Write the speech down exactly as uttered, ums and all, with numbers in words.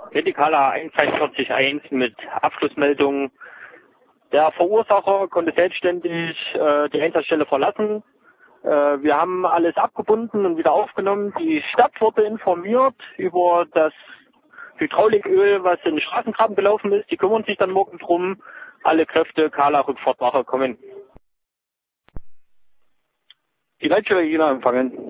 Medikala eins vier eins mit Abschlussmeldung. Der Verursacher konnte selbstständig äh, die Einsatzstelle verlassen. Äh, wir haben alles abgebunden und wieder aufgenommen. Die Stadt wurde informiert über das Hydrauliköl, was in den Straßengraben gelaufen ist. Die kümmern sich dann morgen drum. Alle Kräfte, Kala Rückfahrtwache kommen. Die Leitstelle Jena empfangen.